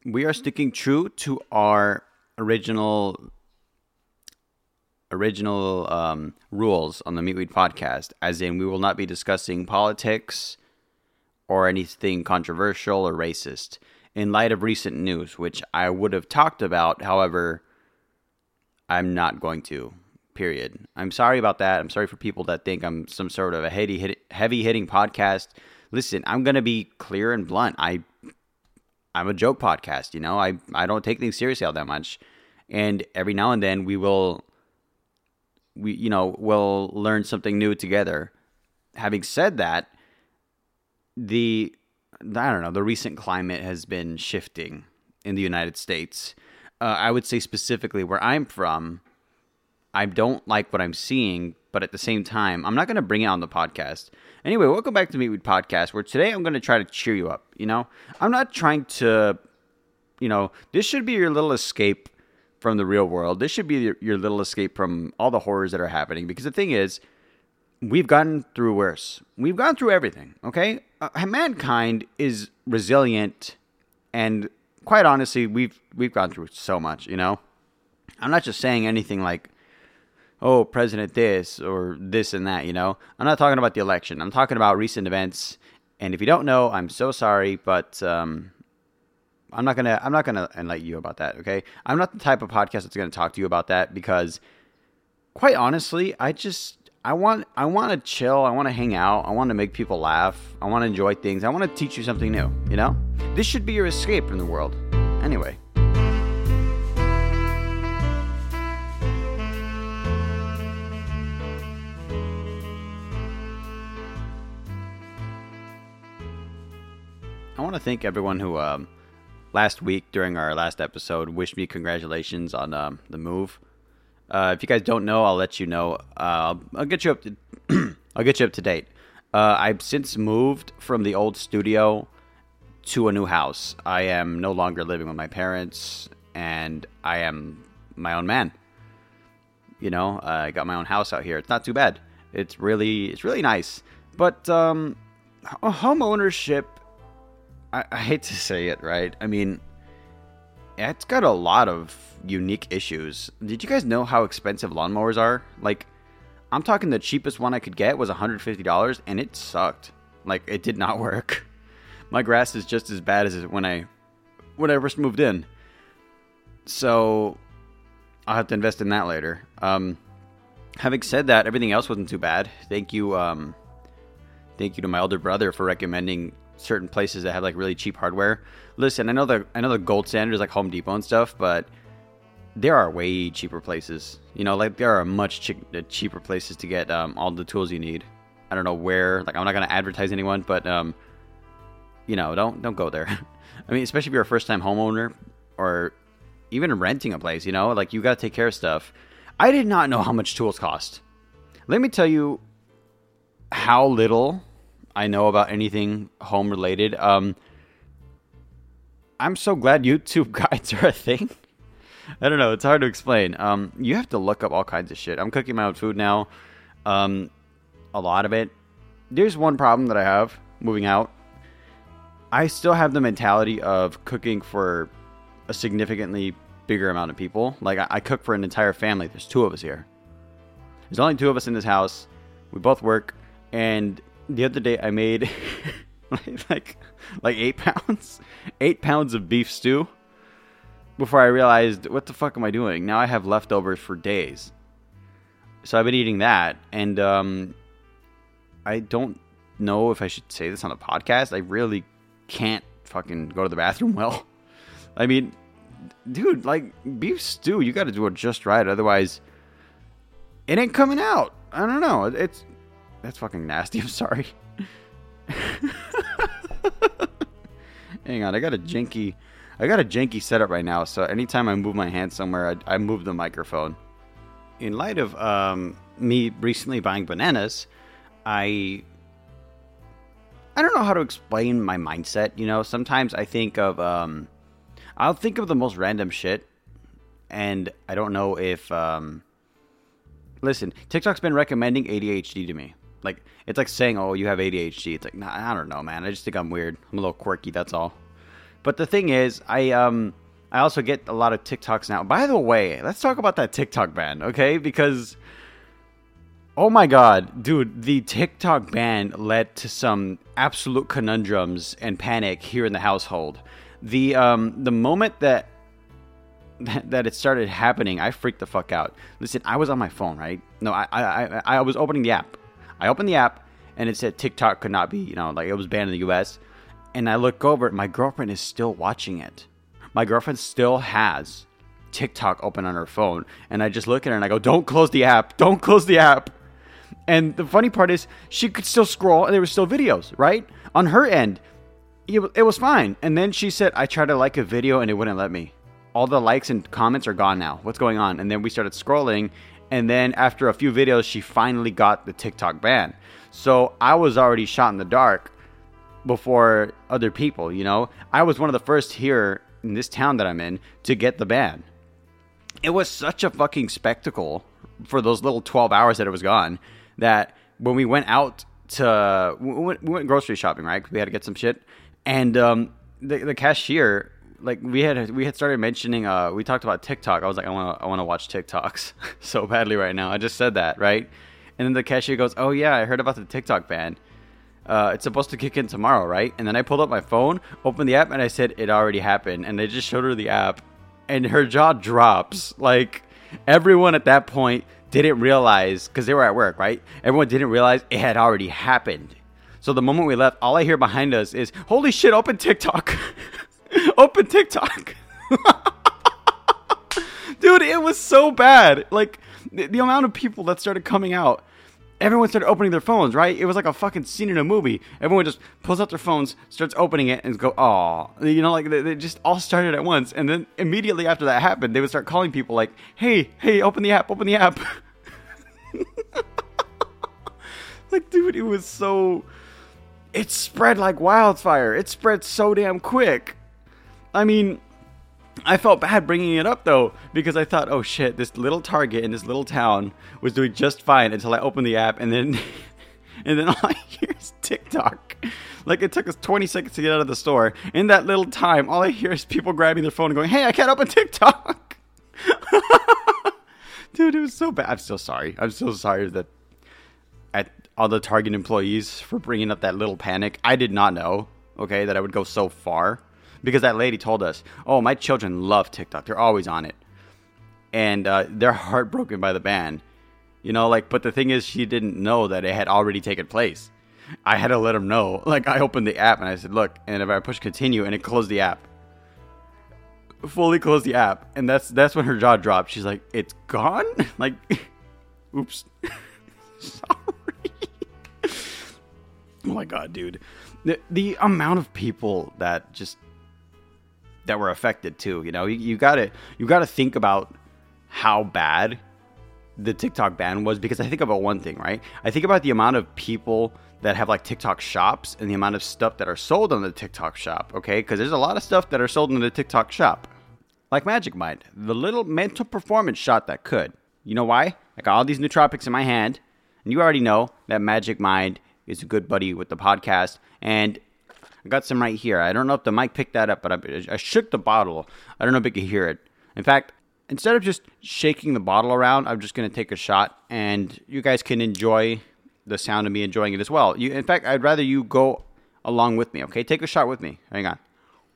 we are sticking true to our original rules on the Meatweed podcast, as in we will not be discussing politics or anything controversial or racist in light of recent news, which I would have talked about. However, I'm not going to. Period. I'm sorry about that. I'm sorry for people that think I'm some sort of a heavy-hitting podcast. Listen, I'm going to be clear and blunt. I'm a joke podcast, you know? I don't take things seriously all that much. And every now and then we'll learn something new together. Having said that, the recent climate has been shifting in the United States. I would say specifically where I'm from, I don't like what I'm seeing, but at the same time, I'm not going to bring it on the podcast. Anyway, welcome back to Meatweed Podcast, where today I'm going to try to cheer you up, you know? I'm not trying to, this should be your little escape from the real world. This should be your little escape from all the horrors that are happening, because the thing is, we've gotten through worse. We've gone through everything, okay? Mankind is resilient, and quite honestly, we've gone through so much, you know? I'm not just saying anything like, oh, president this or this and that, you know? I'm not talking about the election. I'm talking about recent events. And if you don't know, I'm so sorry, but I'm not gonna enlighten you about that, okay? I'm not the type of podcast that's gonna talk to you about that, because quite honestly, I want to chill. I want to hang out. I want to make people laugh. I want to enjoy things. I want to teach you something new, you know? This should be your escape from the world. Anyway. I want to thank everyone who last week during our last episode wished me congratulations on the move. If you guys don't know, I'll let you know. I'll get you up to I'll get you up to date. I've since moved from the old studio to a new house. I am no longer living with my parents, and I am my own man. You know, I got my own house out here. It's not too bad. It's really nice. But home ownership, I hate to say it, right? I mean, it's got a lot of unique issues. Did you guys know how expensive lawnmowers are? Like, I'm talking the cheapest one I could get was $150, and it sucked. Like, it did not work. My grass is just as bad as when I first moved in. So, I'll have to invest in that later. Having said that, everything else wasn't too bad. Thank you to my older brother for recommending certain places that have like really cheap hardware. Listen, I know the gold standard is like Home Depot and stuff, but there are way cheaper places. You know, like there are much cheaper places to get all the tools you need. I don't know where. Like, I'm not gonna advertise anyone, but don't go there. I mean, especially if you're a first time homeowner or even renting a place. You know, like you gotta take care of stuff. I did not know how much tools cost. Let me tell you how little I know about anything home related. I'm so glad YouTube guides are a thing. I don't know. It's hard to explain. You have to look up all kinds of shit. I'm cooking my own food now. A lot of it. There's one problem that I have moving out. I still have the mentality of cooking for a significantly bigger amount of people. Like, I cook for an entire family. There's 2 of us here. There's only 2 of us in this house. We both work. And the other day I made like 8 pounds. 8 pounds of beef stew. Before I realized, what the fuck am I doing? Now I have leftovers for days. So I've been eating that. And I don't know if I should say this on a podcast. I really can't fucking go to the bathroom well. I mean, dude, like, beef stew, you got to do it just right. Otherwise, it ain't coming out. I don't know. That's fucking nasty. I'm sorry. Hang on. I got a janky setup right now. So anytime I move my hand somewhere, I move the microphone. In light of me recently buying bananas, I don't know how to explain my mindset. You know, sometimes I think of I'll think of the most random shit, and I don't know if listen, TikTok's been recommending ADHD to me. Like, it's like saying, oh, you have ADHD. It's like, nah, I don't know, man. I just think I'm weird. I'm a little quirky, that's all. But the thing is, I also get a lot of TikToks now. By the way, let's talk about that TikTok ban, okay? Because, oh my god, dude, the TikTok ban led to some absolute conundrums and panic here in the household. The moment that it started happening, I freaked the fuck out. Listen, I was on my phone, right? No, I was opening the app. I opened the app, and it said TikTok could not be, like it was banned in the U.S. And I look over, my girlfriend is still watching it. My girlfriend still has TikTok open on her phone. And I just look at her and I go, don't close the app. Don't close the app. And the funny part is she could still scroll and there were still videos, right? On her end, it was fine. And then she said, I tried to like a video and it wouldn't let me. All the likes and comments are gone now. What's going on? And then we started scrolling. And then after a few videos, she finally got the TikTok ban. So I was already shot in the dark before other people, I was one of the first here in this town that I'm in to get the ban. It was such a fucking spectacle for those little 12 hours that it was gone that when we went out we went grocery shopping, right? 'Cause we had to get some shit. And the cashier, like we had started mentioning, we talked about TikTok. I was like, I want to watch TikToks so badly right now. I just said that, right? And then the cashier goes, oh yeah, I heard about the TikTok ban. It's supposed to kick in tomorrow, right? And then I pulled up my phone, opened the app, and I said it already happened. And they just showed her the app, and her jaw drops. Like, everyone at that point didn't realize, because they were at work, right? Everyone didn't realize it had already happened. So the moment we left, all I hear behind us is, holy shit, open TikTok. Open TikTok. Dude, it was so bad. Like, the amount of people that started coming out, everyone started opening their phones, right? It was like a fucking scene in a movie. Everyone just pulls out their phones, starts opening it, and go, "Aw," like they just all started at once. And then immediately after that happened, they would start calling people like, "Hey, open the app, open the app." Like, dude, it spread like wildfire. It spread so damn quick. I mean, I felt bad bringing it up, though, because I thought, oh shit, this little Target in this little town was doing just fine until I opened the app, and then all I hear is TikTok. Like, it took us 20 seconds to get out of the store. In that little time, all I hear is people grabbing their phone and going, hey, I can't open TikTok. Dude, it was so bad. I'm so sorry. I'm so sorry that at all the Target employees for bringing up that little panic. I did not know, okay, that I would go so far. Because that lady told us, oh, my children love TikTok. They're always on it. And they're heartbroken by the ban. But the thing is, she didn't know that it had already taken place. I had to let them know. Like, I opened the app and I said, look, and if I push continue, and it closed the app. Fully closed the app. And that's when her jaw dropped. She's like, it's gone? Like, oops. Sorry. Oh my God, dude. The amount of people that were affected too, you gotta think about how bad the TikTok ban was, because I think about one thing, right? I think about the amount of people that have like TikTok shops and the amount of stuff that are sold on the TikTok shop, okay? Because there's a lot of stuff that are sold in the TikTok shop, like Magic Mind, the little mental performance shot that could. You know why? I got all these nootropics in my hand, and you already know that Magic Mind is a good buddy with the podcast, and I got some right here. I don't know if the mic picked that up, but I shook the bottle. I don't know if you can hear it. In fact, instead of just shaking the bottle around, I'm just going to take a shot, and you guys can enjoy the sound of me enjoying it as well. In fact, I'd rather you go along with me, okay? Take a shot with me. Hang on.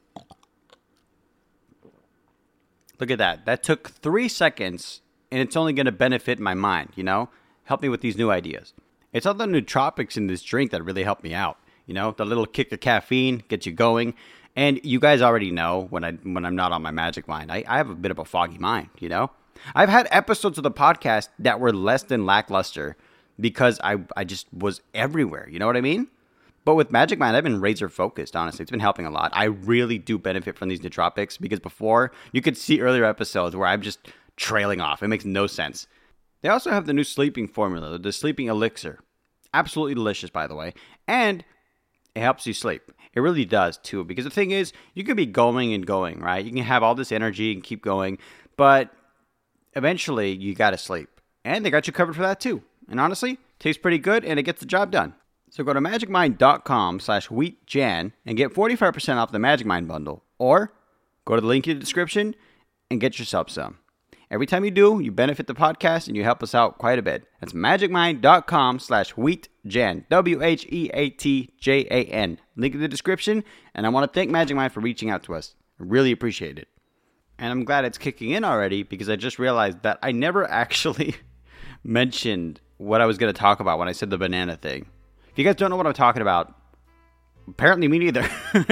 Look at that. That took 3 seconds, and it's only going to benefit my mind, Help me with these new ideas. It's all the nootropics in this drink that really helped me out. The little kick of caffeine gets you going. And you guys already know when I'm not on my Magic Mind, I have a bit of a foggy mind, I've had episodes of the podcast that were less than lackluster because I just was everywhere. You know what I mean? But with Magic Mind, I've been razor focused, honestly. It's been helping a lot. I really do benefit from these nootropics because before, you could see earlier episodes where I'm just trailing off. It makes no sense. They also have the new sleeping formula, the sleeping elixir. Absolutely delicious, by the way. And it helps you sleep. It really does, too. Because the thing is, you can be going and going, right? You can have all this energy and keep going. But eventually, you got to sleep. And they got you covered for that, too. And honestly, tastes pretty good and it gets the job done. So go to magicmind.com/wheatjan and get 45% off the Magic Mind bundle. Or go to the link in the description and get yourself some. Every time you do, you benefit the podcast and you help us out quite a bit. That's magicmind.com/wheatjan. WHEATJAN. Link in the description. And I want to thank Magic Mind for reaching out to us. I really appreciate it. And I'm glad it's kicking in already because I just realized that I never actually mentioned what I was going to talk about when I said the banana thing. If you guys don't know what I'm talking about, apparently me neither.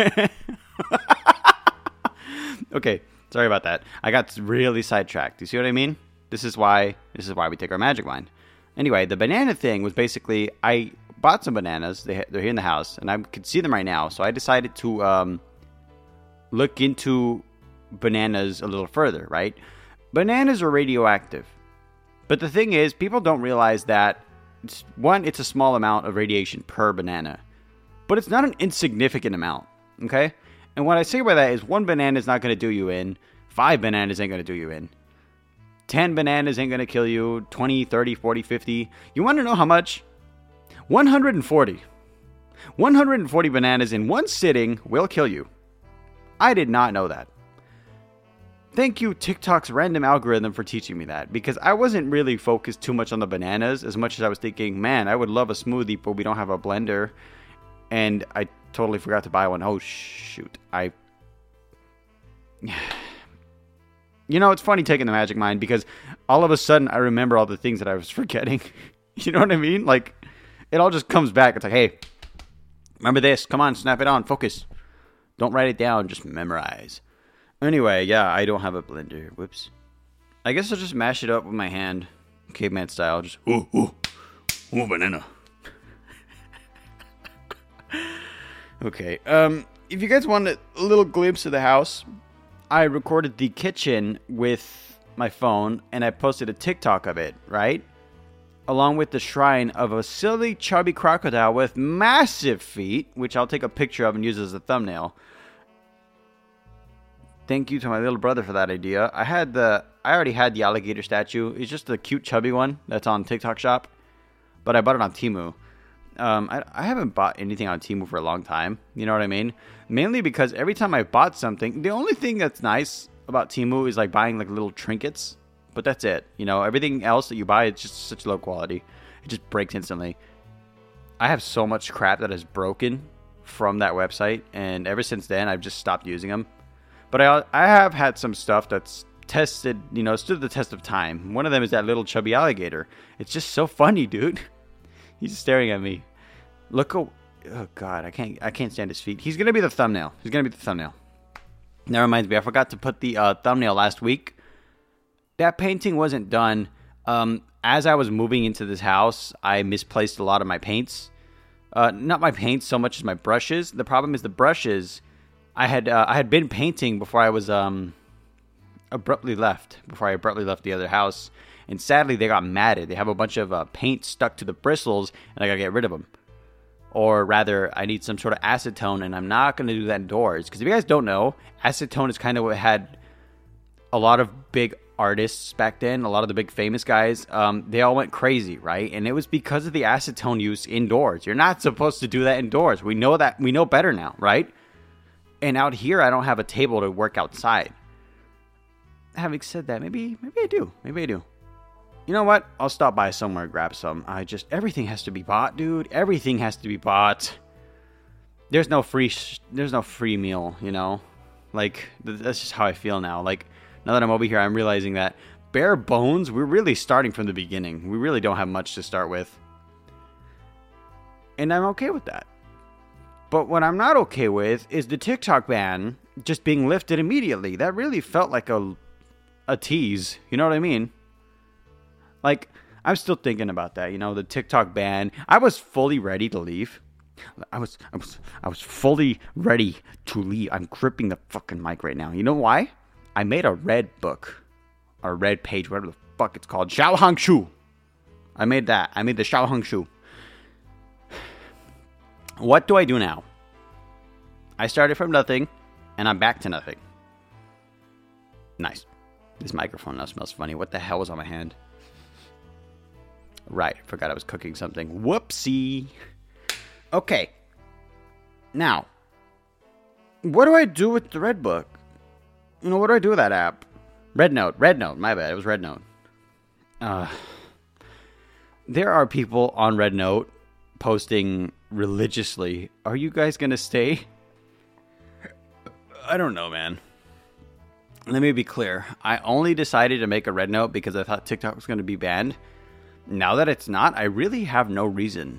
Okay, sorry about that. I got really sidetracked. You see what I mean? This is why we take our Magic Mind. Anyway, the banana thing was basically I bought some bananas. They're here in the house, and I could see them right now. So I decided to look into bananas a little further, right? Bananas are radioactive. But the thing is, people don't realize that, it's a small amount of radiation per banana. But it's not an insignificant amount, okay? And what I say by that is 1 banana is not going to do you in. 5 bananas ain't going to do you in. 10 bananas ain't going to kill you. 20, 30, 40, 50. You want to know how much? 140. 140 bananas in one sitting will kill you. I did not know that. Thank you, TikTok's random algorithm, for teaching me that. Because I wasn't really focused too much on the bananas as much as I was thinking, man, I would love a smoothie, but we don't have a blender. And I totally forgot to buy one. Oh, shoot. You know, it's funny taking the Magic Mind because all of a sudden I remember all the things that I was forgetting. You know what I mean? Like, it all just comes back. It's like, hey, remember this. Come on, snap it on. Focus. Don't write it down. Just memorize. Anyway, yeah, I don't have a blender. Whoops. I guess I'll just mash it up with my hand. Caveman style. Just, ooh, banana. Okay, if you guys want a little glimpse of the house, I recorded the kitchen with my phone, and I posted a TikTok of it, right? Along with the shrine of a silly, chubby crocodile with massive feet, which I'll take a picture of and use as a thumbnail. Thank you to my little brother for that idea. I already had the alligator statue. It's just a cute, chubby one that's on TikTok Shop, but I bought it on Temu. I haven't bought anything on Temu for a long time. You know what I mean? Mainly because every time I bought something, the only thing that's nice about Temu is like buying like little trinkets. But that's it. You know, everything else that you buy, it's just such low quality. It just breaks instantly. I have so much crap that is broken from that website. And ever since then, I've just stopped using them. But I have had some stuff that's tested, you know, stood the test of time. One of them is that little chubby alligator. It's just so funny, dude. He's staring at me. Look, oh God, I can't stand his feet. He's gonna be the thumbnail. That reminds me, I forgot to put the thumbnail last week. That painting wasn't done. As I was moving into this house, I misplaced a lot of my paints. Not my paints so much as my brushes. The problem is the brushes. I had been painting before I was abruptly left the other house. And sadly, they got matted. They have a bunch of paint stuck to the bristles, and I gotta get rid of them. Or rather, I need some sort of acetone, and I'm not gonna do that indoors. Because if you guys don't know, acetone is kind of what had a lot of big artists back then, a lot of the big famous guys, they all went crazy, right? And it was because of the acetone use indoors. You're not supposed to do that indoors. We know that. We know better now, right? And out here, I don't have a table to work outside. Having said that, maybe I do. You know what? I'll stop by somewhere and grab some. Everything has to be bought, dude. Everything has to be bought. There's no free meal, you know? Like, that's just how I feel now. Like, now that I'm over here, I'm realizing that bare bones, we're really starting from the beginning. We really don't have much to start with. And I'm okay with that. But what I'm not okay with is the TikTok ban just being lifted immediately. That really felt like a tease. You know what I mean? Like, I'm still thinking about that, you know, the TikTok ban. I was fully ready to leave. I was fully ready to leave. I'm gripping the fucking mic right now. You know why? I made a red book. Or red page, whatever the fuck it's called. Xiaohang Shu. I made that. I made the Xiaohang Shu. What do I do now? I started from nothing, and I'm back to nothing. Nice. This microphone now smells funny. What the hell was on my hand? Right, forgot I was cooking something. Whoopsie. Okay. Now, what do I do with the Red Book? What do I do with that app? Red Note, my bad. It was Red Note. There are people on Red Note posting religiously, are you guys going to stay? I don't know, man. Let me be clear. I only decided to make a Red Note because I thought TikTok was going to be banned. Now that it's not, I really have no reason.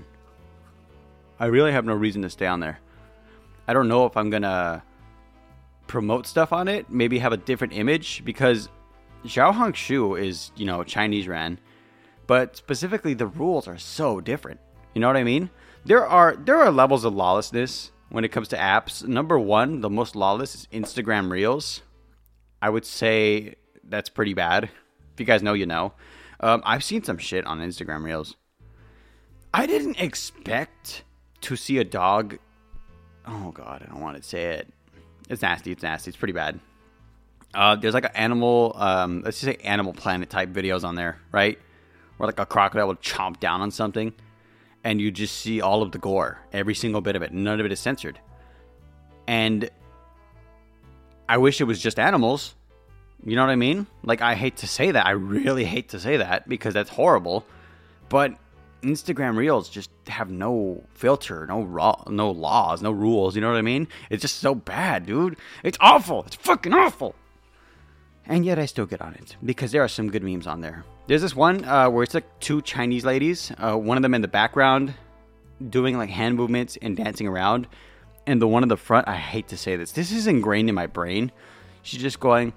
To stay on there. I don't know if I'm going to promote stuff on it. Maybe have a different image. Because Xiao Shu is, Chinese ran. But specifically, the rules are so different. You know what I mean? There are levels of lawlessness when it comes to apps. Number one, the most lawless is Instagram Reels. I would say that's pretty bad. If you guys know, you know. I've seen some shit on Instagram Reels. I didn't expect to see a dog. Oh, God, I don't want to say it. It's nasty. It's pretty bad. There's like an animal, let's just say Animal Planet type videos on there, right? Where like a crocodile will chomp down on something. And you just see all of the gore. Every single bit of it. None of it is censored. And I wish it was just animals. You know what I mean? Like, I hate to say that. I really hate to say that because that's horrible. But Instagram Reels just have no filter, no laws, no rules. You know what I mean? It's just so bad, dude. It's awful. It's fucking awful. And yet I still get on it because there are some good memes on there. There's this one where it's like two Chinese ladies. One of them in the background doing like hand movements and dancing around. And the one in the front, I hate to say this. This is ingrained in my brain. She's just going,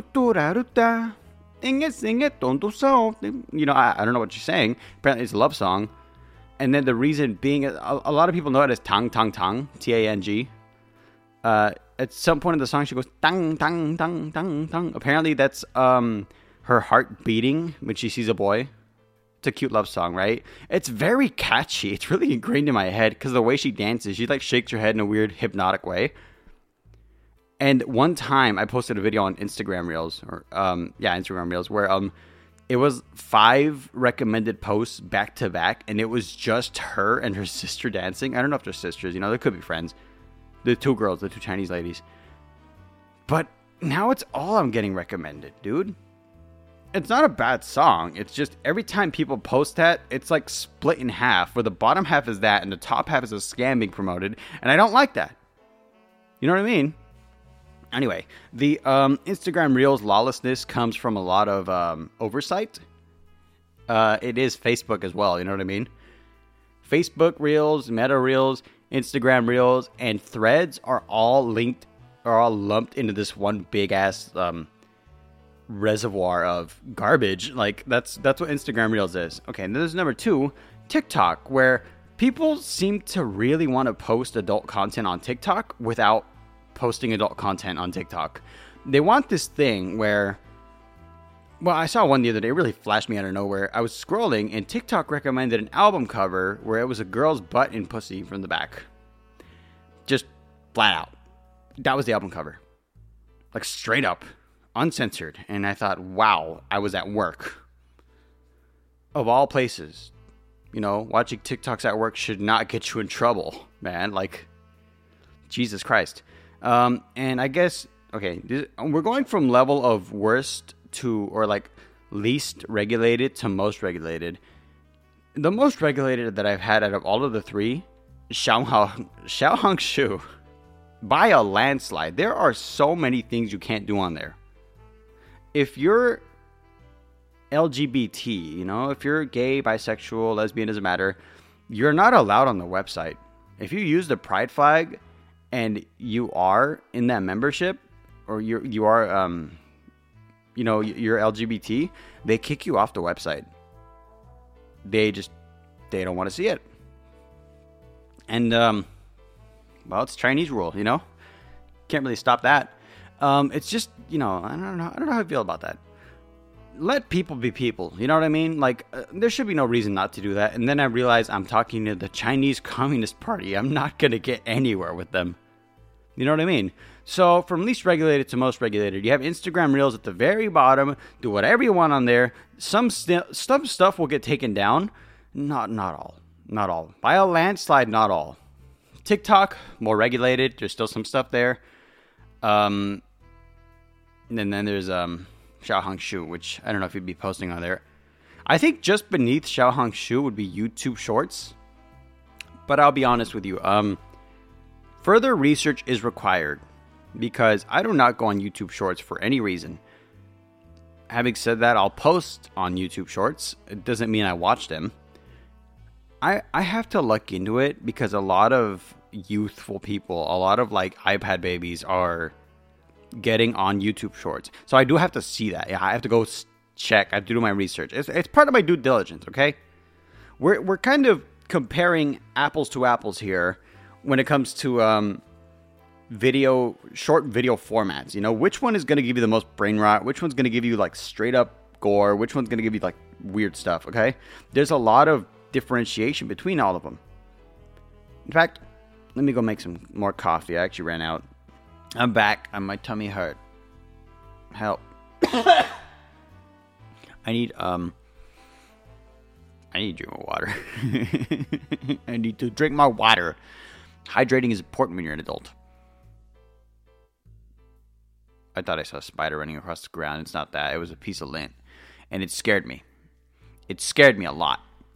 sing it, don't do so. I don't know what she's saying. Apparently it's a love song. And then the reason being, a lot of people know it as tang, tang, tang, T-A-N-G. At some point in the song, she goes, tang, tang, tang, tang, tang. Apparently that's her heart beating when she sees a boy. It's a cute love song, right? It's very catchy. It's really ingrained in my head because the way she dances, she like shakes her head in a weird hypnotic way. And one time I posted a video on Instagram Reels, Instagram Reels, where it was 5 recommended posts back to back, and it was just her and her sister dancing. I don't know if they're sisters, they could be friends. The two girls, the two Chinese ladies. But now it's all I'm getting recommended, dude. It's not a bad song. It's just every time people post that, it's like split in half, where the bottom half is that and the top half is a scam being promoted. And I don't like that. You know what I mean? Anyway, the Instagram Reels lawlessness comes from a lot of oversight. It is Facebook as well. You know what I mean? Facebook Reels, Meta Reels, Instagram Reels, and Threads are all lumped into this one big ass reservoir of garbage. Like that's what Instagram Reels is. Okay, and then there's number 2, TikTok, where people seem to really want to post adult content on TikTok without posting adult content on TikTok. They want this thing where, well, I saw one the other day, it really flashed me out of nowhere. I was scrolling and TikTok recommended an album cover where it was a girl's butt and pussy from the back. Just flat out. That was the album cover. Like straight up, uncensored. And I thought, wow, I was at work. Of all places, watching TikToks at work should not get you in trouble, man. Like, Jesus Christ. And I guess, okay, we're going from level of worst to, or like least regulated to most regulated. The most regulated that I've had out of all of the 3, Xiao Shu. By a landslide. There are so many things you can't do on there. If you're LGBT, if you're gay, bisexual, lesbian, doesn't matter, you're not allowed on the website. If you use the pride flag and you are in that membership, or you're LGBT, they kick you off the website. They don't want to see it. And, well, it's Chinese rule, Can't really stop that. It's just, I don't know how I feel about that. Let people be people, you know what I mean? Like, there should be no reason not to do that. And then I realize I'm talking to the Chinese Communist Party. I'm not going to get anywhere with them. You know what I mean? So, from least regulated to most regulated, you have Instagram Reels at the very bottom. Do whatever you want on there. Some stuff will get taken down. Not all. By a landslide, not all. TikTok, more regulated. There's still some stuff there. And then there's Xiaohongshu, which I don't know if you'd be posting on there. I think just beneath Xiaohongshu would be YouTube Shorts. But I'll be honest with you. Further research is required because I do not go on YouTube Shorts for any reason. Having said that, I'll post on YouTube Shorts. It doesn't mean I watch them. I have to look into it because a lot of youthful people, a lot of like iPad babies are getting on YouTube Shorts. So I do have to see that. Yeah, I have to go check. I have to do my research. It's part of my due diligence, okay? We're kind of comparing apples to apples here when it comes to short video formats. You know, which one is going to give you the most brain rot? Which one's going to give you like straight up gore? Which one's going to give you like weird stuff, okay? There's a lot of differentiation between all of them. In fact, let me go make some more coffee. I actually ran out. I'm back and my tummy hurt. Help. I need to drink more water. I need to drink more water. Hydrating is important when you're an adult. I thought I saw a spider running across the ground. It's not that. It was a piece of lint. And it scared me. It scared me a lot.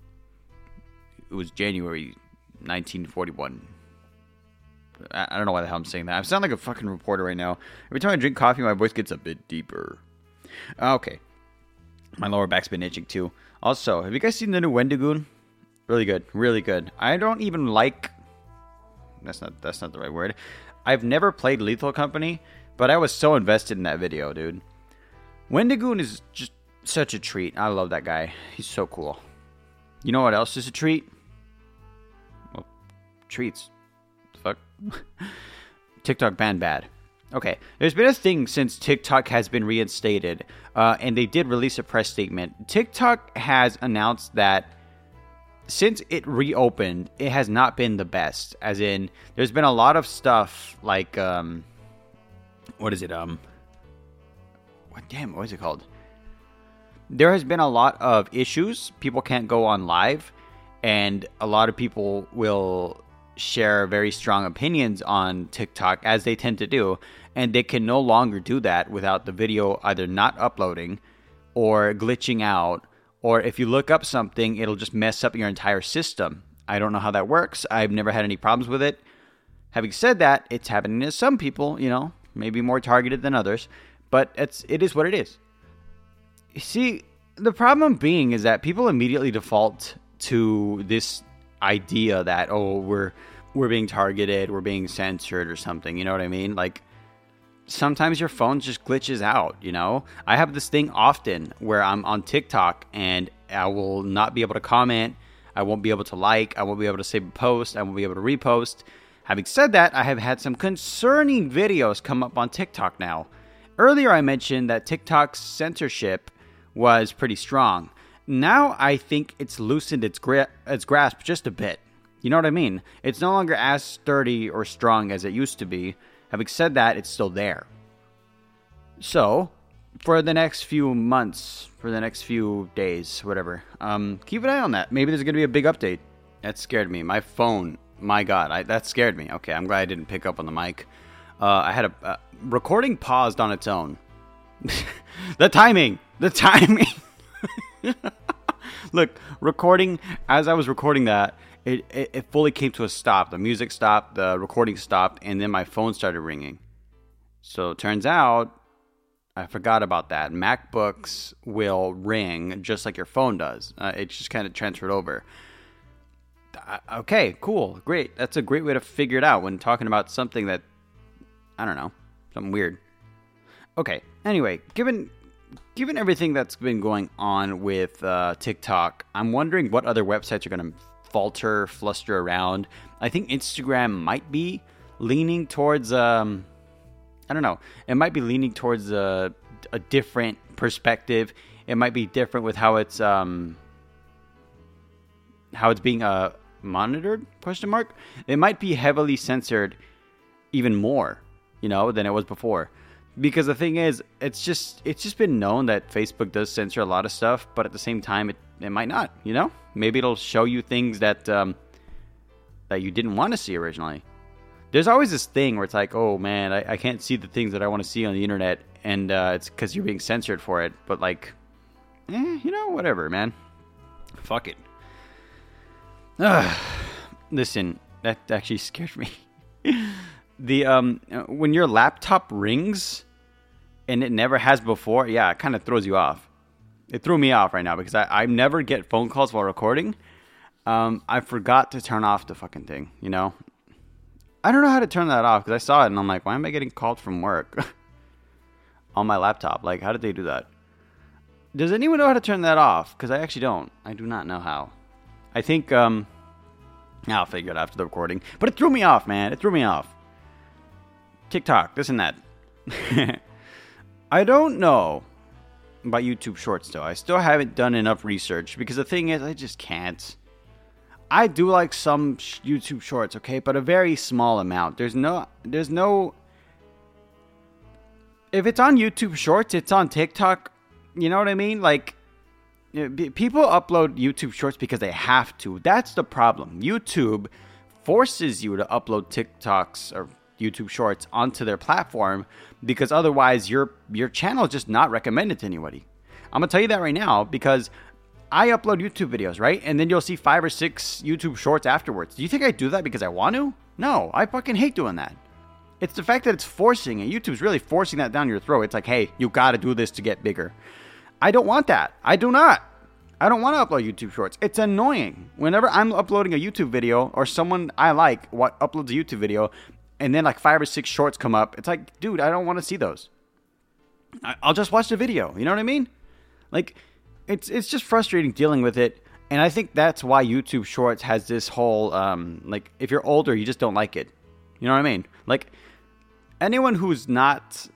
It was January 1941. I don't know why the hell I'm saying that. I sound like a fucking reporter right now. Every time I drink coffee, my voice gets a bit deeper. Okay. My lower back's been itching too. Also, have you guys seen the new Wendigoon? Really good. Really good. I don't even like... That's not the right word. I've never played Lethal Company, but I was so invested in that video, dude. Wendigoon is just such a treat. I love that guy. He's so cool. You know what else is a treat? Well, treats. Fuck. TikTok banned bad. Okay, there's been a thing since TikTok has been reinstated, and they did release a press statement. TikTok has announced that since it reopened, it has not been the best. As in, there's been a lot of stuff like, what is it? What is it called? There has been a lot of issues. People can't go on live, and a lot of people will share very strong opinions on TikTok, as they tend to do, and they can no longer do that without the video either not uploading or glitching out, or if you look up something, it'll just mess up your entire system. I don't know how that works. I've never had any problems with it. Having said that, it's happening to some people, you know, maybe more targeted than others, but it is what it is. You see, the problem being is that people immediately default to this idea that, oh, we're being targeted, we're being censored or something, you know what I mean? Like, sometimes your phone just glitches out, you know? I have this thing often where I'm on TikTok and I will not be able to comment, I won't be able to like, I won't be able to save a post, I won't be able to repost. Having said that, I have had some concerning videos come up on TikTok now. Earlier I mentioned that TikTok's censorship was pretty strong. Now I think it's loosened its grasp just a bit. You know what I mean? It's no longer as sturdy or strong as it used to be. Having said that, it's still there. So, for the next few months, for the next few days, whatever, keep an eye on that. Maybe there's going to be a big update. That scared me. My phone, my God, that scared me. Okay, I'm glad I didn't pick up on the mic. I had a recording paused on its own. The timing. Look, recording, as I was recording that, it fully came to a stop. The music stopped, the recording stopped, and then my phone started ringing. So it turns out, I forgot about that. MacBooks will ring just like your phone does. It just kind of transferred over. Okay, cool, great. That's a great way to figure it out when talking about something that, I don't know, something weird. Okay, anyway, given everything that's been going on with TikTok, I'm wondering what other websites are going to fluster around. I think Instagram might be leaning towards, I don't know, it might be leaning towards a different perspective. It might be different with how it's being monitored, question mark. It might be heavily censored even more, you know, than it was before. Because the thing is, it's just been known that Facebook does censor a lot of stuff, but at the same time, it might not, you know? Maybe it'll show you things that that you didn't want to see originally. There's always this thing where it's like, oh man, I can't see the things that I want to see on the internet, and it's because you're being censored for it. But like, whatever, man. Fuck it. Listen, that actually scared me. When your laptop rings and it never has before, yeah, it kind of throws you off. It threw me off right now because I never get phone calls while recording. I forgot to turn off the fucking thing, I don't know how to turn that off because I saw it and I'm like, why am I getting called from work on my laptop? Like, how did they do that? Does anyone know how to turn that off? Because I actually don't. I do not know how. I think, I'll figure it out after the recording. But it threw me off, man. It threw me off. TikTok, this and that. I don't know about YouTube Shorts, though. I still haven't done enough research because the thing is, I just can't. I do like some YouTube Shorts, okay, but a very small amount. There's no. If it's on YouTube Shorts, it's on TikTok. You know what I mean? Like, people upload YouTube Shorts because they have to. That's the problem. YouTube forces you to upload TikToks or YouTube Shorts onto their platform because otherwise your channel is just not recommended to anybody. I'm going to tell you that right now because I upload YouTube videos, right? And then you'll see 5 or 6 YouTube Shorts afterwards. Do you think I do that because I want to? No, I fucking hate doing that. It's the fact that it's forcing it. YouTube's really forcing that down your throat. It's like, hey, you got to do this to get bigger. I don't want that. I do not. I don't want to upload YouTube Shorts. It's annoying. Whenever I'm uploading a YouTube video or someone I like uploads a YouTube video and then like 5 or 6 shorts come up, it's like, dude, I don't want to see those. I'll just watch the video. You know what I mean? Like, it's just frustrating dealing with it. And I think that's why YouTube Shorts has this whole, like, if you're older, you just don't like it. You know what I mean? Like, anyone who's not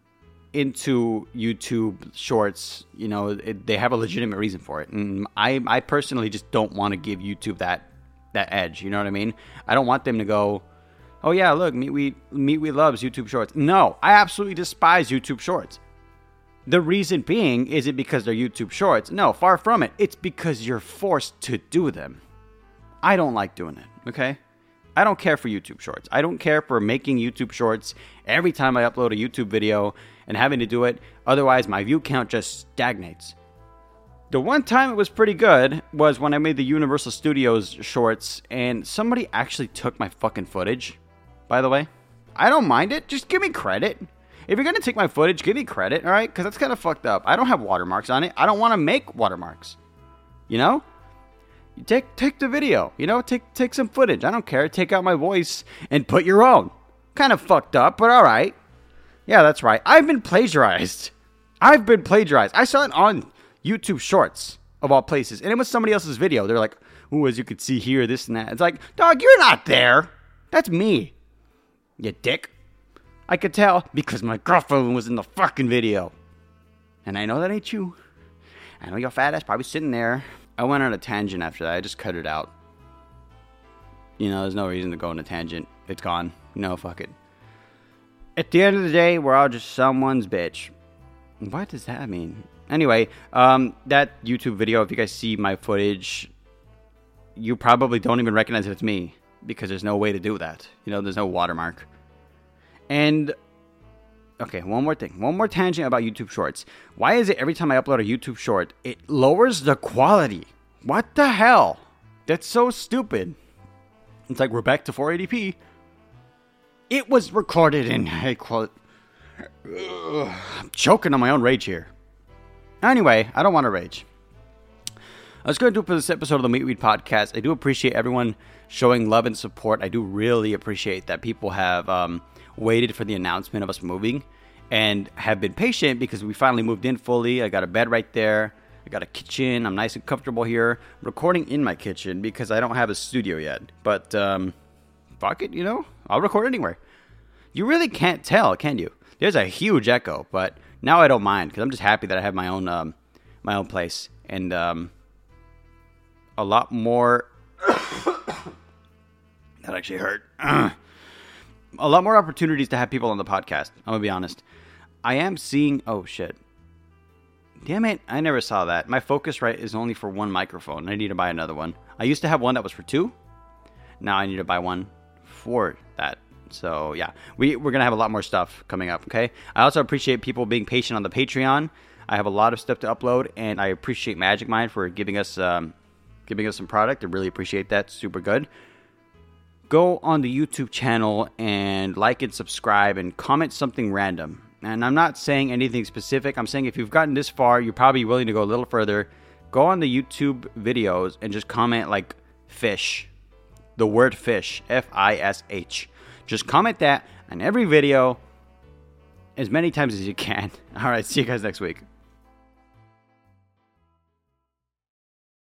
into YouTube Shorts, they have a legitimate reason for it. And I personally just don't want to give YouTube that edge. You know what I mean? I don't want them to go, oh yeah, look, Meatweed loves YouTube Shorts. No, I absolutely despise YouTube Shorts. The reason being, is it because they're YouTube Shorts? No, far from it. It's because you're forced to do them. I don't like doing it, okay? I don't care for YouTube Shorts. I don't care for making YouTube Shorts every time I upload a YouTube video and having to do it. Otherwise, my view count just stagnates. The one time it was pretty good was when I made the Universal Studios Shorts and somebody actually took my fucking footage, by the way. I don't mind it. Just give me credit. If you're going to take my footage, give me credit, all right? Because that's kind of fucked up. I don't have watermarks on it. I don't want to make watermarks. You take the video. Take some footage. I don't care. Take out my voice and put your own. Kind of fucked up, but all right. Yeah, that's right. I've been plagiarized. I saw it on YouTube Shorts, of all places. And it was somebody else's video. They're like, ooh, as you could see here, this and that. It's like, dog, you're not there. That's me. You dick. I could tell because my girlfriend was in the fucking video. And I know that ain't you. I know your fat ass probably sitting there. I went on a tangent after that. I just cut it out. There's no reason to go on a tangent. It's gone. Fuck it. At the end of the day, we're all just someone's bitch. What does that mean? Anyway, that YouTube video, if you guys see my footage, you probably don't even recognize that it's me. Because there's no way to do that. There's no watermark. And, okay, one more thing. One more tangent about YouTube Shorts. Why is it every time I upload a YouTube Short, it lowers the quality? What the hell? That's so stupid. It's like we're back to 480p. It was recorded in high quality. I'm choking on my own rage here. Anyway, I don't want to rage. I was going to do it for this episode of the Meatweed Podcast. I do appreciate everyone showing love and support. I do really appreciate that people have waited for the announcement of us moving and have been patient because we finally moved in fully. I got a bed right there. I got a kitchen. I'm nice and comfortable here. Recording in my kitchen because I don't have a studio yet. But fuck it, I'll record anywhere. You really can't tell, can you? There's a huge echo, but now I don't mind because I'm just happy that I have my own place and a lot more. That actually hurt. A lot more opportunities to have people on the podcast. I'm gonna be honest. I am seeing. Oh shit! Damn it! I never saw that. My Focusrite is only for one microphone. I need to buy another one. I used to have one that was for 2. Now I need to buy one for that. So yeah, we're going to have a lot more stuff coming up, okay? I also appreciate people being patient on the Patreon. I have a lot of stuff to upload, and I appreciate Magic Mind for giving us some product. I really appreciate that. Super good. Go on the YouTube channel and like and subscribe and comment something random. And I'm not saying anything specific. I'm saying if you've gotten this far, you're probably willing to go a little further. Go on the YouTube videos and just comment like fish. The word fish. F-I-S-H. Just comment that on every video as many times as you can. All right, see you guys next week.